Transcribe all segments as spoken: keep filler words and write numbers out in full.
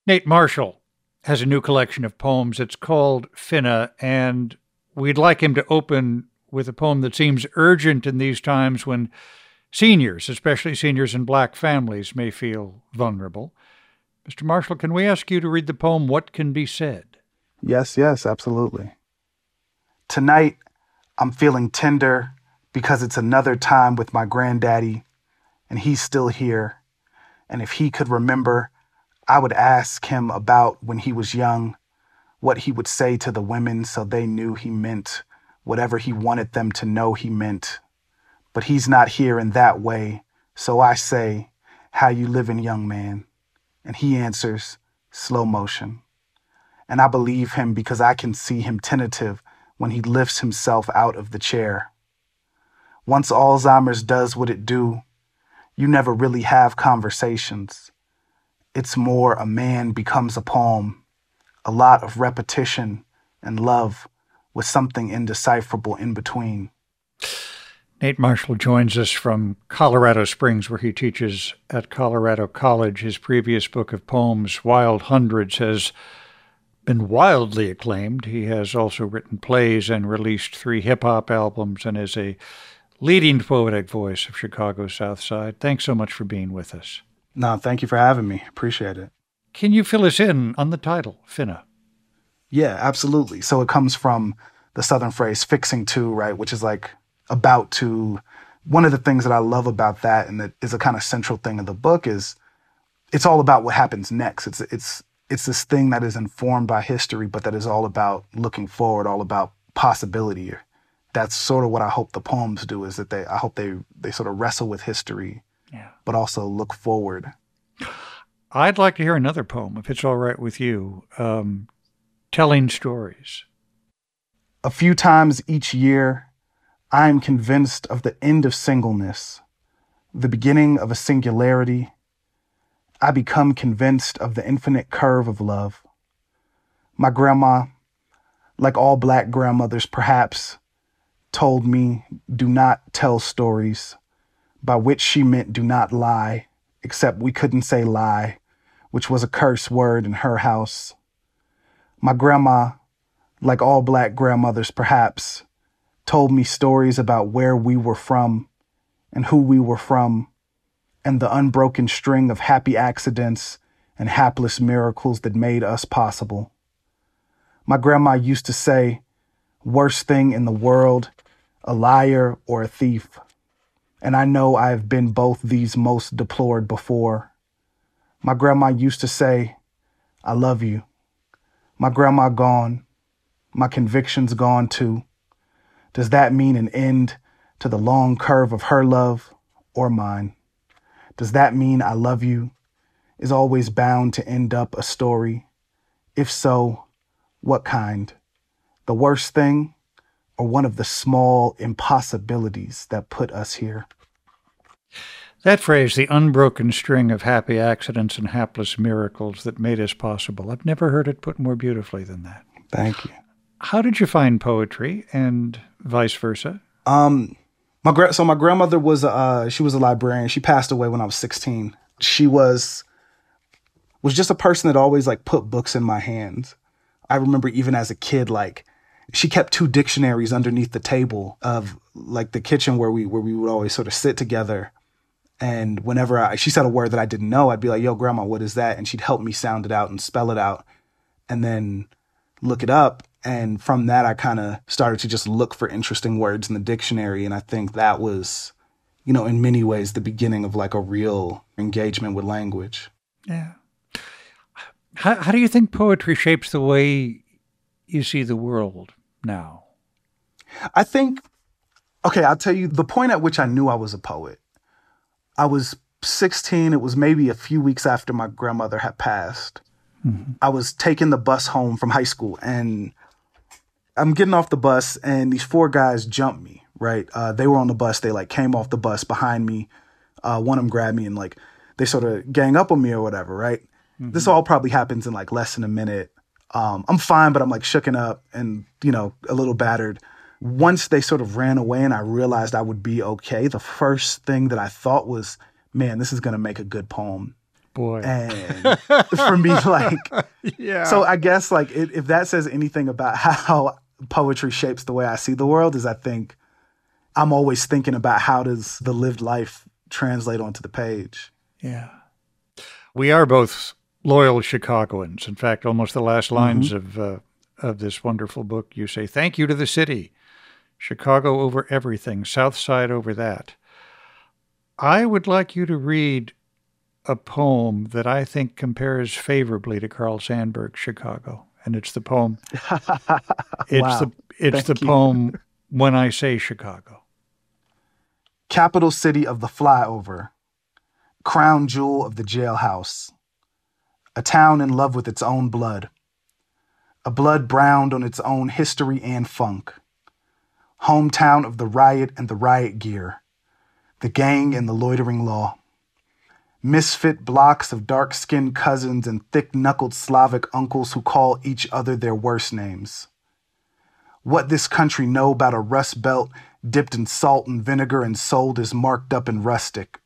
Nate Marshall has a new collection of poems. It's called Finna, and we'd like him to open with a poem that seems urgent in these times when seniors, especially seniors in Black families, may feel vulnerable. Mister Marshall, can we ask you to read the poem, What Can Be Said? Yes, yes, absolutely. Tonight, I'm feeling tender because it's another time with my granddaddy, and he's still here. And if he could remember, I would ask him about when he was young, what he would say to the women so they knew he meant whatever he wanted them to know he meant. But he's not here in that way, so I say, how you living, young man? And he answers, slow motion. And I believe him because I can see him tentative when he lifts himself out of the chair. Once Alzheimer's does what it do, you never really have conversations. It's more a man becomes a poem, a lot of repetition and love with something indecipherable in between. Nate Marshall joins us from Colorado Springs, where he teaches at Colorado College. His previous book of poems, Wild Hundreds, has been wildly acclaimed. He has also written plays and released three hip-hop albums and is a leading poetic voice of Chicago's South Side. Thanks so much for being with us. No, thank you for having me. Appreciate it. Can you fill us in on the title, Finna? Yeah, absolutely. So it comes from the Southern phrase fixing to, right, which is like about to. One of the things that I love about that, and that is a kind of central thing of the book, is it's all about what happens next. It's it's it's this thing that is informed by history, but that is all about looking forward, all about possibility. That's sort of what I hope the poems do, is that they I hope they they sort of wrestle with history, yeah, but also look forward. I'd like to hear another poem, if it's all right with you, um, telling stories. A few times each year, I am convinced of the end of singleness, the beginning of a singularity. I become convinced of the infinite curve of love. My grandma, like all Black grandmothers perhaps, told me, do not tell stories, by which she meant do not lie, except we couldn't say lie, which was a curse word in her house. My grandma, like all Black grandmothers perhaps, told me stories about where we were from and who we were from, and the unbroken string of happy accidents and hapless miracles that made us possible. My grandma used to say, worst thing in the world, a liar or a thief. And I know I have been both these most deplored before. My grandma used to say, I love you. My grandma gone. My convictions gone too. Does that mean an end to the long curve of her love or mine? Does that mean I love you is always bound to end up a story? If so, what kind? The worst thing, or one of the small impossibilities that put us here? That phrase, the unbroken string of happy accidents and hapless miracles that made us possible, I've never heard it put more beautifully than that. Thank you. How did you find poetry, and vice versa? Um, my gra- so my grandmother was uh she was a librarian. She passed away when I was sixteen. She was was just a person that always like put books in my hands. I remember even as a kid, like she kept two dictionaries underneath the table of like the kitchen where we where we would always sort of sit together. And whenever I, she said a word that I didn't know, I'd be like, yo, grandma, what is that? And she'd help me sound it out and spell it out and then look it up. And from that, I kind of started to just look for interesting words in the dictionary. And I think that was, you know, in many ways, the beginning of like a real engagement with language. Yeah. How, how do you think poetry shapes the way you see the world now? I think, okay, I'll tell you the point at which I knew I was a poet. I was sixteen. It was maybe a few weeks after my grandmother had passed. Mm-hmm. I was taking the bus home from high school, and I'm getting off the bus, and these four guys jumped me, right? Uh, they were on the bus. They, like, came off the bus behind me. Uh, one of them grabbed me, and, like, they sort of gang up on me or whatever, right? Mm-hmm. This all probably happens in, like, less than a minute. Um, I'm fine, but I'm, like, shooken up and, you know, a little battered. Once they sort of ran away and I realized I would be okay, the first thing that I thought was, man, this is going to make a good poem. boy. And for me, like, yeah. So I guess like it, if that says anything about how poetry shapes the way I see the world, is I think I'm always thinking about how does the lived life translate onto the page. Yeah. We are both loyal Chicagoans. In fact, almost the last lines Mm-hmm. of uh, of this wonderful book, you say, "Thank you to the city. Chicago over everything, South Side over that." I would like you to read a poem that I think compares favorably to Carl Sandburg's Chicago. And it's the poem, it's Wow. the it's Thank the you. poem When I Say Chicago. Capital city of the flyover, crown jewel of the jailhouse, a town in love with its own blood, a blood browned on its own history and funk, hometown of the riot and the riot gear, the gang and the loitering law, misfit blocks of dark-skinned cousins and thick-knuckled Slavic uncles who call each other their worst names. What this country know about a rust belt dipped in salt and vinegar and sold as marked up and rustic.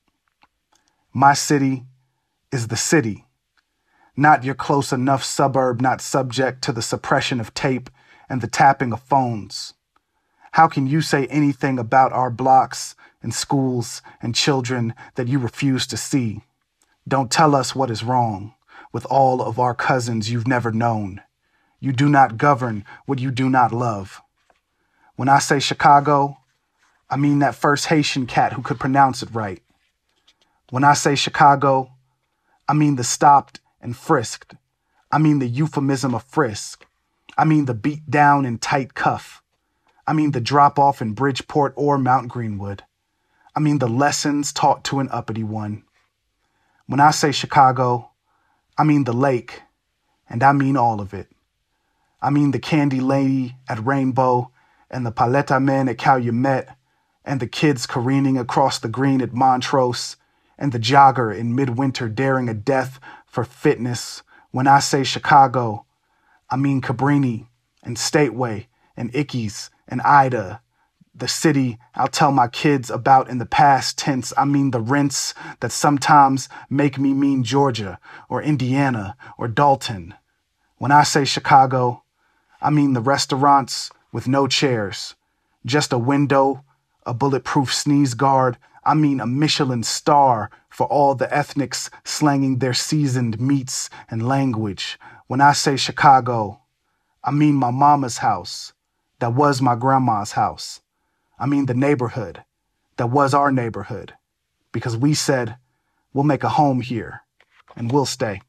My city is the city, not your close enough suburb not subject to the suppression of tape and the tapping of phones. How can you say anything about our blocks and schools and children that you refuse to see? Don't tell us what is wrong with all of our cousins you've never known. You do not govern what you do not love. When I say Chicago, I mean that first Haitian cat who could pronounce it right. When I say Chicago, I mean the stopped and frisked. I mean the euphemism of frisk. I mean the beat down and tight cuff. I mean the drop off in Bridgeport or Mount Greenwood. I mean the lessons taught to an uppity one. When I say Chicago, I mean the lake, and I mean all of it. I mean the candy lady at Rainbow, and the paleta men at Calumet, and the kids careening across the green at Montrose, and the jogger in midwinter daring a death for fitness. When I say Chicago, I mean Cabrini, and Stateway, and Ickes, and Ida, the city I'll tell my kids about in the past tense. I mean the rents that sometimes make me mean Georgia, or Indiana, or Dalton. When I say Chicago, I mean the restaurants with no chairs, just a window, a bulletproof sneeze guard. I mean a Michelin star for all the ethnics slanging their seasoned meats and language. When I say Chicago, I mean my mama's house that was my grandma's house. I mean the neighborhood that was our neighborhood, because we said we'll make a home here and we'll stay.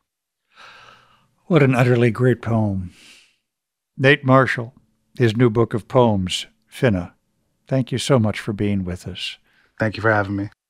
What an utterly great poem. Nate Marshall, his new book of poems, Finna. Thank you so much for being with us. Thank you for having me.